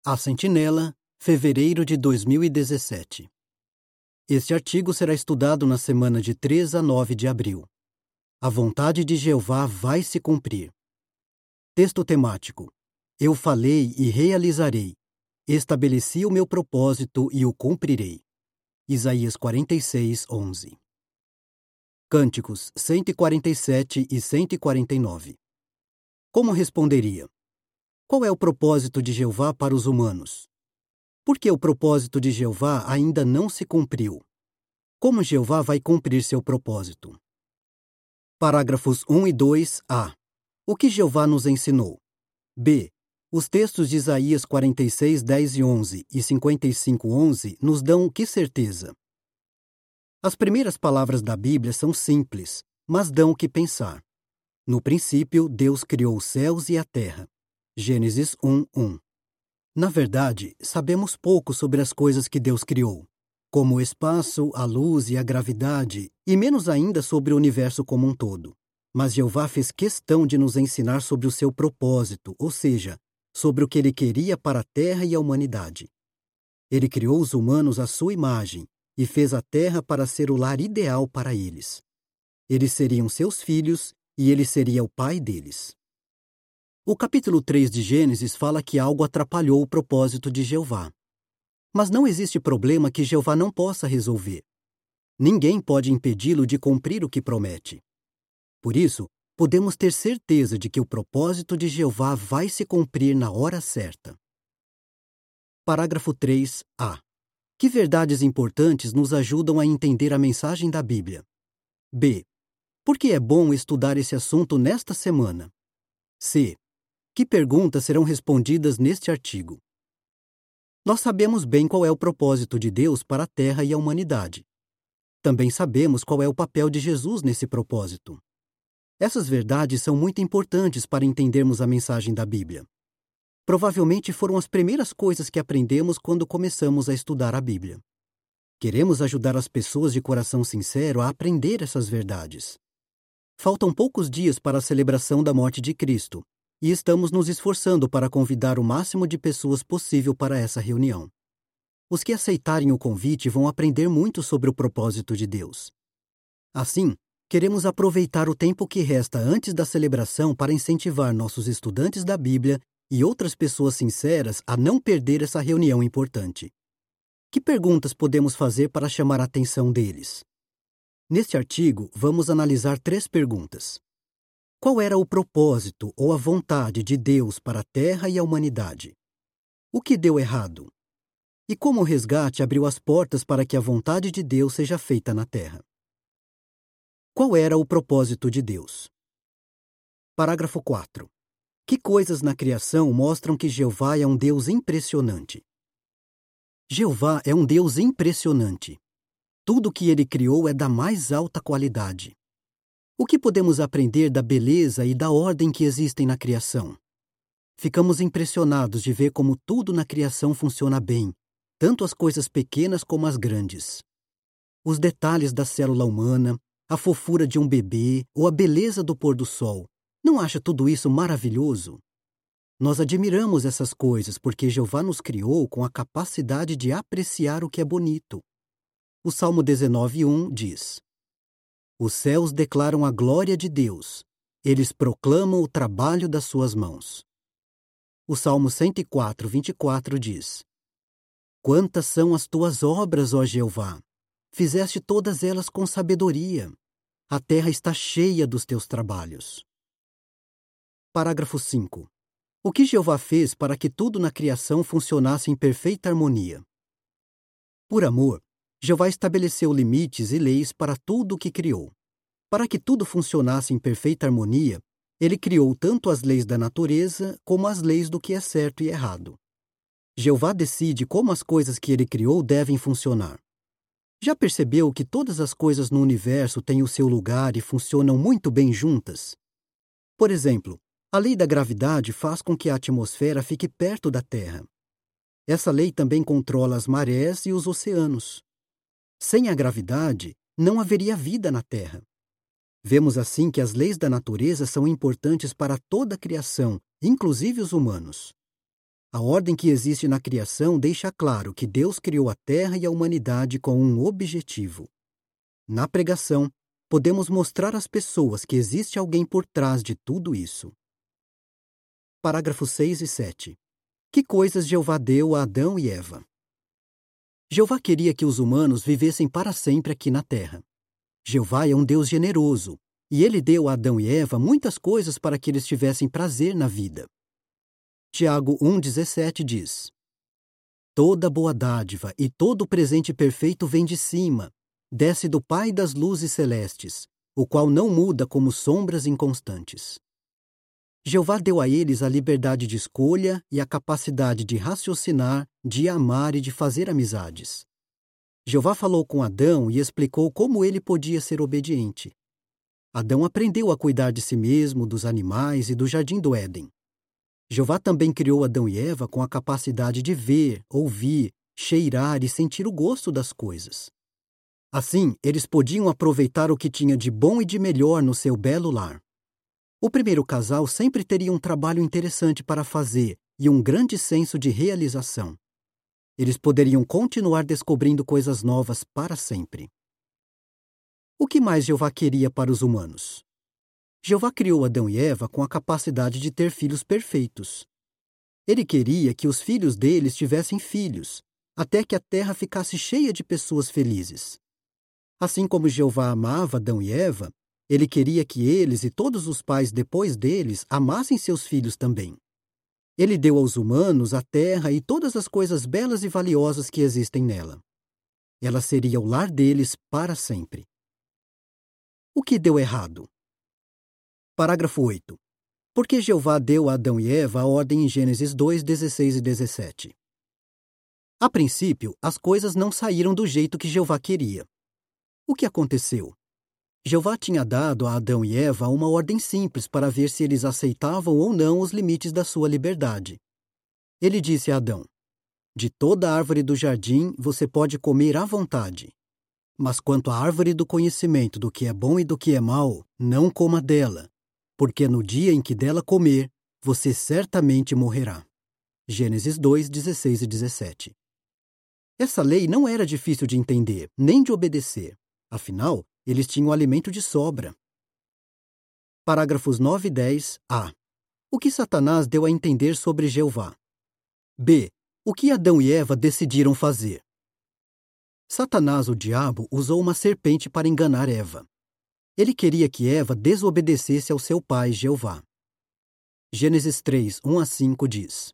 A Sentinela, fevereiro de 2017. Este artigo será estudado na semana de 3 a 9 de abril. A vontade de Jeová vai se cumprir. Texto temático. Eu falei e realizarei. Estabeleci o meu propósito e o cumprirei. Isaías 46, 11. Cânticos 147 e 149. Como responderia? Qual é o propósito de Jeová para os humanos? Por que o propósito de Jeová ainda não se cumpriu? Como Jeová vai cumprir seu propósito? Parágrafos 1 e 2, a. O que Jeová nos ensinou? b. Os textos de Isaías 46, 10 e 11 e 55, 11 nos dão que certeza? As primeiras palavras da Bíblia são simples, mas dão o que pensar. No princípio, Deus criou os céus e a terra. Gênesis 1, 1. Na verdade, sabemos pouco sobre as coisas que Deus criou, como o espaço, a luz e a gravidade, e menos ainda sobre o universo como um todo. Mas Jeová fez questão de nos ensinar sobre o seu propósito, ou seja, sobre o que ele queria para a terra e a humanidade. Ele criou os humanos à sua imagem e fez a terra para ser o lar ideal para eles. Eles seriam seus filhos e ele seria o pai deles. O capítulo 3 de Gênesis fala que algo atrapalhou o propósito de Jeová. Mas não existe problema que Jeová não possa resolver. Ninguém pode impedi-lo de cumprir o que promete. Por isso, podemos ter certeza de que o propósito de Jeová vai se cumprir na hora certa. Parágrafo 3, a. Que verdades importantes nos ajudam a entender a mensagem da Bíblia? b. Por que é bom estudar esse assunto nesta semana? c. Que perguntas serão respondidas neste artigo? Nós sabemos bem qual é o propósito de Deus para a Terra e a humanidade. Também sabemos qual é o papel de Jesus nesse propósito. Essas verdades são muito importantes para entendermos a mensagem da Bíblia. Provavelmente foram as primeiras coisas que aprendemos quando começamos a estudar a Bíblia. Queremos ajudar as pessoas de coração sincero a aprender essas verdades. Faltam poucos dias para a celebração da morte de Cristo, e estamos nos esforçando para convidar o máximo de pessoas possível para essa reunião. Os que aceitarem o convite vão aprender muito sobre o propósito de Deus. Assim, queremos aproveitar o tempo que resta antes da celebração para incentivar nossos estudantes da Bíblia e outras pessoas sinceras a não perder essa reunião importante. Que perguntas podemos fazer para chamar a atenção deles? Neste artigo, vamos analisar 3 perguntas. Qual era o propósito ou a vontade de Deus para a Terra e a humanidade? O que deu errado? E como o resgate abriu as portas para que a vontade de Deus seja feita na Terra? Qual era o propósito de Deus? Parágrafo 4. Que coisas na criação mostram que Jeová é um Deus impressionante? Jeová é um Deus impressionante. Tudo o que ele criou é da mais alta qualidade. O que podemos aprender da beleza e da ordem que existem na criação? Ficamos impressionados de ver como tudo na criação funciona bem, tanto as coisas pequenas como as grandes. Os detalhes da célula humana, a fofura de um bebê ou a beleza do pôr do sol. Não acha tudo isso maravilhoso? Nós admiramos essas coisas porque Jeová nos criou com a capacidade de apreciar o que é bonito. O Salmo 19:1 diz: Os céus declaram a glória de Deus. Eles proclamam o trabalho das suas mãos. O Salmo 104:24 diz: Quantas são as tuas obras, ó Jeová! Fizeste todas elas com sabedoria. A terra está cheia dos teus trabalhos. Parágrafo 5. O que Jeová fez para que tudo na criação funcionasse em perfeita harmonia? Por amor, Jeová estabeleceu limites e leis para tudo o que criou. Para que tudo funcionasse em perfeita harmonia, ele criou tanto as leis da natureza como as leis do que é certo e errado. Jeová decide como as coisas que ele criou devem funcionar. Já percebeu que todas as coisas no universo têm o seu lugar e funcionam muito bem juntas? Por exemplo, a lei da gravidade faz com que a atmosfera fique perto da Terra. Essa lei também controla as marés e os oceanos. Sem a gravidade, não haveria vida na Terra. Vemos assim que as leis da natureza são importantes para toda a criação, inclusive os humanos. A ordem que existe na criação deixa claro que Deus criou a Terra e a humanidade com um objetivo. Na pregação, podemos mostrar às pessoas que existe alguém por trás de tudo isso. Parágrafos 6 e 7. Que coisas Jeová deu a Adão e Eva? Jeová queria que os humanos vivessem para sempre aqui na Terra. Jeová é um Deus generoso, e ele deu a Adão e Eva muitas coisas para que eles tivessem prazer na vida. Tiago 1,17 diz: Toda boa dádiva e todo presente perfeito vem de cima, desce do Pai das luzes celestes, o qual não muda como sombras inconstantes. Jeová deu a eles a liberdade de escolha e a capacidade de raciocinar, de amar e de fazer amizades. Jeová falou com Adão e explicou como ele podia ser obediente. Adão aprendeu a cuidar de si mesmo, dos animais e do jardim do Éden. Jeová também criou Adão e Eva com a capacidade de ver, ouvir, cheirar e sentir o gosto das coisas. Assim, eles podiam aproveitar o que tinha de bom e de melhor no seu belo lar. O primeiro casal sempre teria um trabalho interessante para fazer e um grande senso de realização. Eles poderiam continuar descobrindo coisas novas para sempre. O que mais Jeová queria para os humanos? Jeová criou Adão e Eva com a capacidade de ter filhos perfeitos. Ele queria que os filhos deles tivessem filhos, até que a terra ficasse cheia de pessoas felizes. Assim como Jeová amava Adão e Eva, ele queria que eles e todos os pais depois deles amassem seus filhos também. Ele deu aos humanos a terra e todas as coisas belas e valiosas que existem nela. Ela seria o lar deles para sempre. O que deu errado? Parágrafo 8. Por que Jeová deu a Adão e Eva a ordem em Gênesis 2, 16 e 17? A princípio, as coisas não saíram do jeito que Jeová queria. O que aconteceu? Jeová tinha dado a Adão e Eva uma ordem simples para ver se eles aceitavam ou não os limites da sua liberdade. Ele disse a Adão: De toda árvore do jardim você pode comer à vontade. Mas quanto à árvore do conhecimento do que é bom e do que é mau, não coma dela, porque no dia em que dela comer, você certamente morrerá. Gênesis 2, 16 e 17. Essa lei não era difícil de entender, nem de obedecer. Afinal, eles tinham alimento de sobra. Parágrafos 9 e 10. A. O que Satanás deu a entender sobre Jeová? B. O que Adão e Eva decidiram fazer? Satanás, o diabo, usou uma serpente para enganar Eva. Ele queria que Eva desobedecesse ao seu pai, Jeová. Gênesis 3, 1 a 5 diz: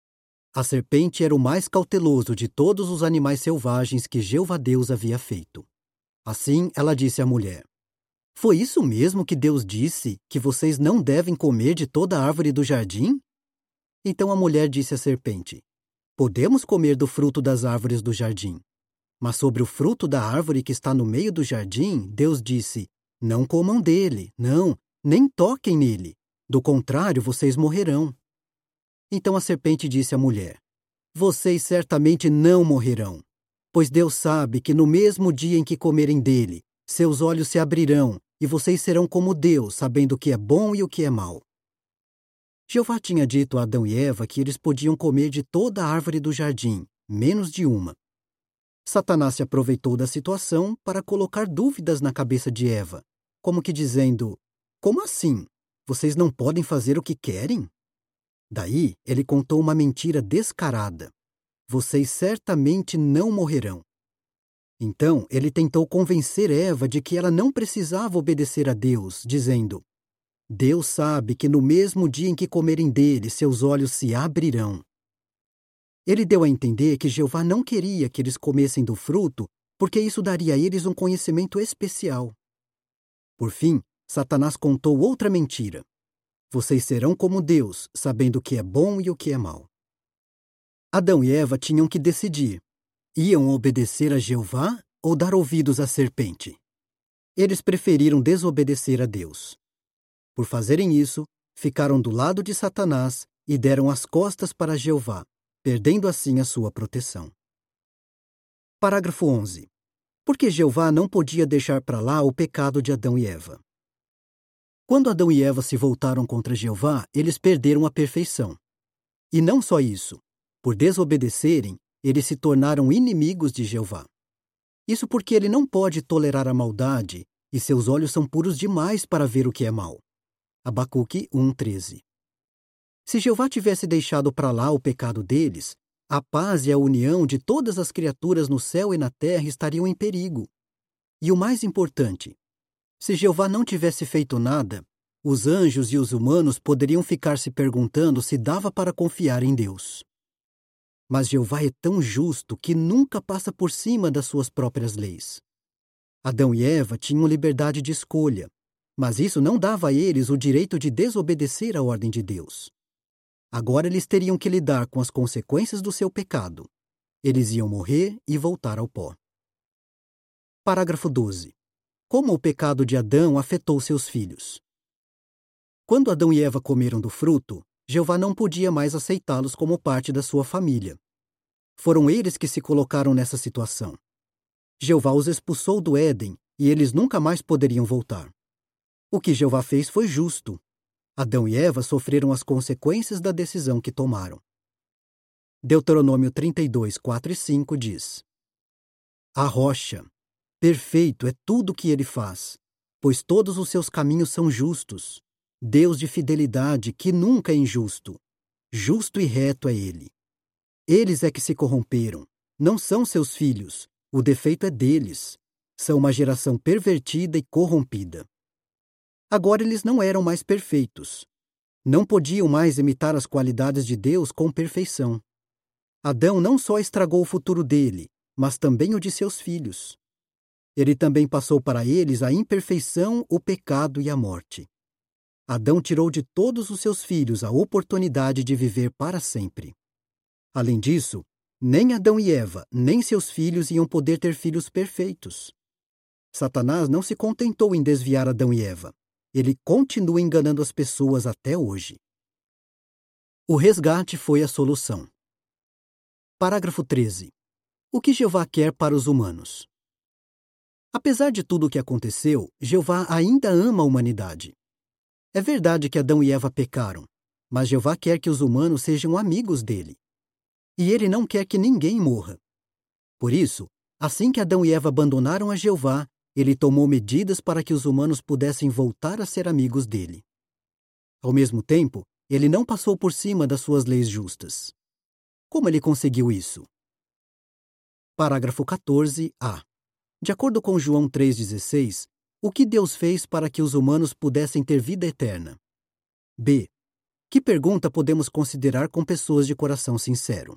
A serpente era o mais cauteloso de todos os animais selvagens que Jeová Deus havia feito. Assim, ela disse à mulher: Foi isso mesmo que Deus disse, que vocês não devem comer de toda a árvore do jardim? Então a mulher disse à serpente: Podemos comer do fruto das árvores do jardim. Mas sobre o fruto da árvore que está no meio do jardim, Deus disse: Não comam dele, não, nem toquem nele. Do contrário, vocês morrerão. Então a serpente disse à mulher: Vocês certamente não morrerão. Pois Deus sabe que no mesmo dia em que comerem dele, seus olhos se abrirão e vocês serão como Deus, sabendo o que é bom e o que é mau. Jeová tinha dito a Adão e Eva que eles podiam comer de toda a árvore do jardim, menos de uma. Satanás se aproveitou da situação para colocar dúvidas na cabeça de Eva, como que dizendo: Como assim? Vocês não podem fazer o que querem? Daí, ele contou uma mentira descarada: Vocês certamente não morrerão. Então, ele tentou convencer Eva de que ela não precisava obedecer a Deus, dizendo: Deus sabe que no mesmo dia em que comerem dele, seus olhos se abrirão. Ele deu a entender que Jeová não queria que eles comessem do fruto, porque isso daria a eles um conhecimento especial. Por fim, Satanás contou outra mentira: Vocês serão como Deus, sabendo o que é bom e o que é mau. Adão e Eva tinham que decidir: iam obedecer a Jeová ou dar ouvidos à serpente? Eles preferiram desobedecer a Deus. Por fazerem isso, ficaram do lado de Satanás e deram as costas para Jeová, perdendo assim a sua proteção. Parágrafo 11. Por que Jeová não podia deixar para lá o pecado de Adão e Eva? Quando Adão e Eva se voltaram contra Jeová, eles perderam a perfeição. E não só isso, por desobedecerem, eles se tornaram inimigos de Jeová. Isso porque ele não pode tolerar a maldade e seus olhos são puros demais para ver o que é mal. Abacuque 1:13. Se Jeová tivesse deixado para lá o pecado deles, a paz e a união de todas as criaturas no céu e na terra estariam em perigo. E o mais importante, se Jeová não tivesse feito nada, os anjos e os humanos poderiam ficar se perguntando se dava para confiar em Deus. Mas Jeová é tão justo que nunca passa por cima das suas próprias leis. Adão e Eva tinham liberdade de escolha, mas isso não dava a eles o direito de desobedecer à ordem de Deus. Agora eles teriam que lidar com as consequências do seu pecado. Eles iam morrer e voltar ao pó. Parágrafo 12. Como o pecado de Adão afetou seus filhos? Quando Adão e Eva comeram do fruto, Jeová não podia mais aceitá-los como parte da sua família. Foram eles que se colocaram nessa situação. Jeová os expulsou do Éden e eles nunca mais poderiam voltar. O que Jeová fez foi justo. Adão e Eva sofreram as consequências da decisão que tomaram. Deuteronômio 32, 4 e 5 diz: A rocha, perfeito é tudo o que ele faz, pois todos os seus caminhos são justos. Deus de fidelidade que nunca é injusto. Justo e reto é ele. Eles é que se corromperam, não são seus filhos, o defeito é deles. São uma geração pervertida e corrompida. Agora eles não eram mais perfeitos. Não podiam mais imitar as qualidades de Deus com perfeição. Adão não só estragou o futuro dele, mas também o de seus filhos. Ele também passou para eles a imperfeição, o pecado e a morte. Adão tirou de todos os seus filhos a oportunidade de viver para sempre. Além disso, nem Adão e Eva, nem seus filhos iam poder ter filhos perfeitos. Satanás não se contentou em desviar Adão e Eva. Ele continua enganando as pessoas até hoje. O resgate foi a solução. Parágrafo 13. O que Jeová quer para os humanos? Apesar de tudo o que aconteceu, Jeová ainda ama a humanidade. É verdade que Adão e Eva pecaram, mas Jeová quer que os humanos sejam amigos dele. E ele não quer que ninguém morra. Por isso, assim que Adão e Eva abandonaram a Jeová, ele tomou medidas para que os humanos pudessem voltar a ser amigos dele. Ao mesmo tempo, ele não passou por cima das suas leis justas. Como ele conseguiu isso? Parágrafo 14a. De acordo com João 3,16, o que Deus fez para que os humanos pudessem ter vida eterna? B. Que pergunta podemos considerar com pessoas de coração sincero?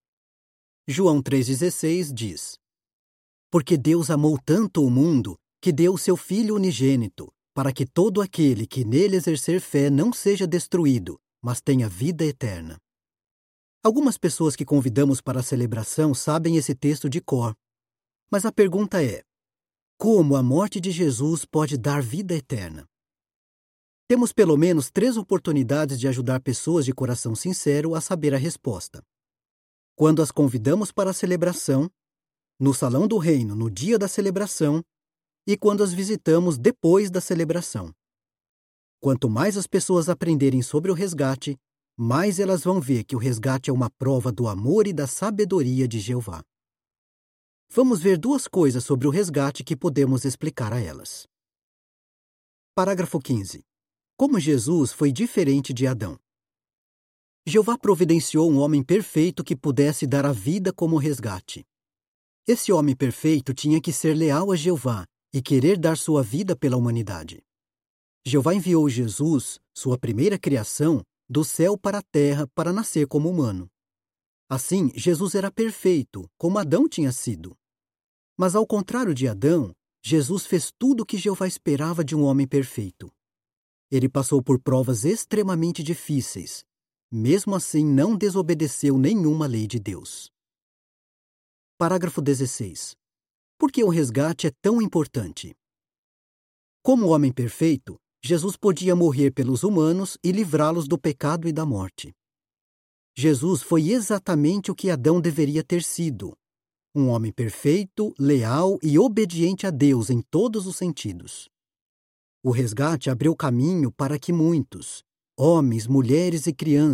João 3,16 diz: Porque Deus amou tanto o mundo, que deu o seu Filho unigênito, para que todo aquele que nele exercer fé não seja destruído, mas tenha vida eterna. Algumas pessoas que convidamos para a celebração sabem esse texto de cor. Mas a pergunta é: como a morte de Jesus pode dar vida eterna? Temos pelo menos 3 oportunidades de ajudar pessoas de coração sincero a saber a resposta. Quando as convidamos para a celebração, no Salão do Reino no dia da celebração e quando as visitamos depois da celebração. Quanto mais as pessoas aprenderem sobre o resgate, mais elas vão ver que o resgate é uma prova do amor e da sabedoria de Jeová. Vamos ver 2 coisas sobre o resgate que podemos explicar a elas. Parágrafo 15. Como Jesus foi diferente de Adão? Jeová providenciou um homem perfeito que pudesse dar a vida como resgate. Esse homem perfeito tinha que ser leal a Jeová e querer dar sua vida pela humanidade. Jeová enviou Jesus, sua primeira criação, do céu para a terra para nascer como humano. Assim, Jesus era perfeito, como Adão tinha sido. Mas ao contrário de Adão, Jesus fez tudo o que Jeová esperava de um homem perfeito. Ele passou por provas extremamente difíceis. Mesmo assim, não desobedeceu nenhuma lei de Deus. Parágrafo 16. Por que o resgate é tão importante? Como homem perfeito, Jesus podia morrer pelos humanos e livrá-los do pecado e da morte. Jesus foi exatamente o que Adão deveria ter sido: um homem perfeito, leal e obediente a Deus em todos os sentidos. O resgate abriu caminho para que muitos, homens, mulheres e crianças,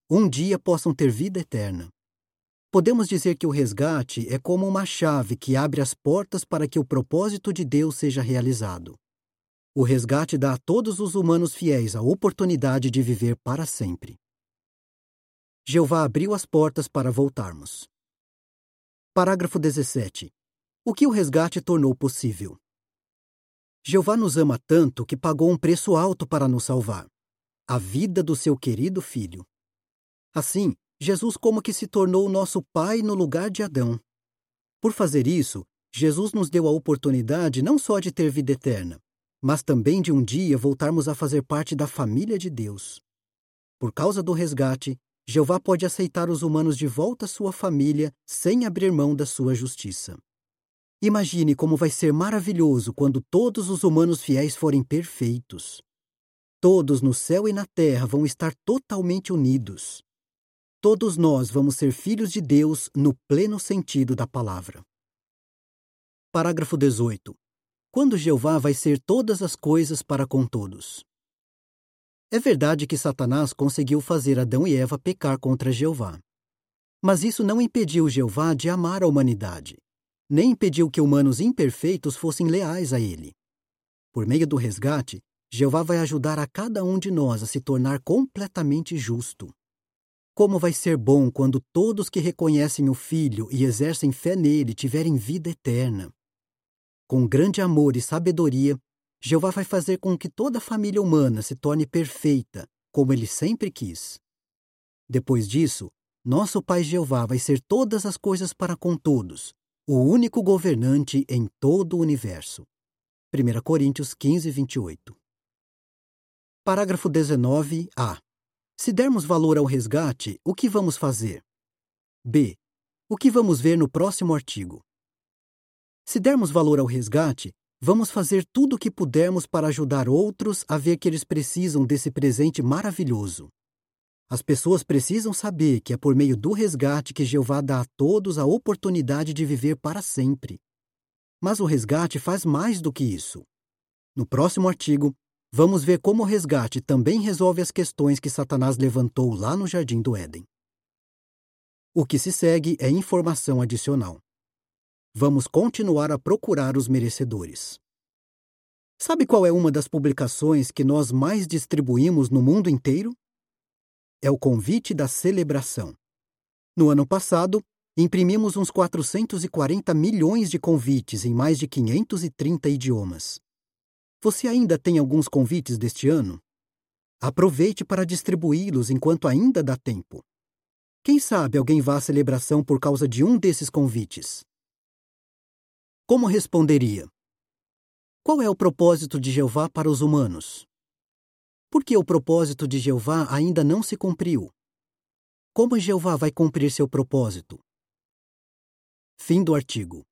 um dia possam ter vida eterna. Podemos dizer que o resgate é como uma chave que abre as portas para que o propósito de Deus seja realizado. O resgate dá a todos os humanos fiéis a oportunidade de viver para sempre. Jeová abriu as portas para voltarmos. Parágrafo 17. O que o resgate tornou possível? Jeová nos ama tanto que pagou um preço alto para nos salvar: a vida do seu querido Filho. Assim, Jesus como que se tornou nosso Pai no lugar de Adão. Por fazer isso, Jesus nos deu a oportunidade não só de ter vida eterna, mas também de um dia voltarmos a fazer parte da família de Deus. Por causa do resgate, Jeová pode aceitar os humanos de volta à sua família sem abrir mão da sua justiça. Imagine como vai ser maravilhoso quando todos os humanos fiéis forem perfeitos. Todos no céu e na terra vão estar totalmente unidos. Todos nós vamos ser filhos de Deus no pleno sentido da palavra. Parágrafo 18. Quando Jeová vai ser todas as coisas para com todos? É verdade que Satanás conseguiu fazer Adão e Eva pecar contra Jeová. Mas isso não impediu Jeová de amar a humanidade, nem impediu que humanos imperfeitos fossem leais a ele. Por meio do resgate, Jeová vai ajudar a cada um de nós a se tornar completamente justo. Como vai ser bom quando todos que reconhecem o Filho e exercem fé nele tiverem vida eterna. Com grande amor e sabedoria, Jeová vai fazer com que toda a família humana se torne perfeita, como ele sempre quis. Depois disso, nosso Pai Jeová vai ser todas as coisas para com todos, o único governante em todo o universo. 1 Coríntios 15, 28. Parágrafo 19a. Se dermos valor ao resgate, o que vamos fazer? B. O que vamos ver no próximo artigo? Se dermos valor ao resgate, vamos fazer tudo o que pudermos para ajudar outros a ver que eles precisam desse presente maravilhoso. As pessoas precisam saber que é por meio do resgate que Jeová dá a todos a oportunidade de viver para sempre. Mas o resgate faz mais do que isso. No próximo artigo, vamos ver como o resgate também resolve as questões que Satanás levantou lá no Jardim do Éden. O que se segue é informação adicional. Vamos continuar a procurar os merecedores. Sabe qual é uma das publicações que nós mais distribuímos no mundo inteiro? É o convite da celebração. No ano passado, imprimimos uns 440 milhões de convites em mais de 530 idiomas. Você ainda tem alguns convites deste ano? Aproveite para distribuí-los enquanto ainda dá tempo. Quem sabe alguém vá à celebração por causa de um desses convites? Como responderia? Qual é o propósito de Jeová para os humanos? Por que o propósito de Jeová ainda não se cumpriu? Como Jeová vai cumprir seu propósito? Fim do artigo.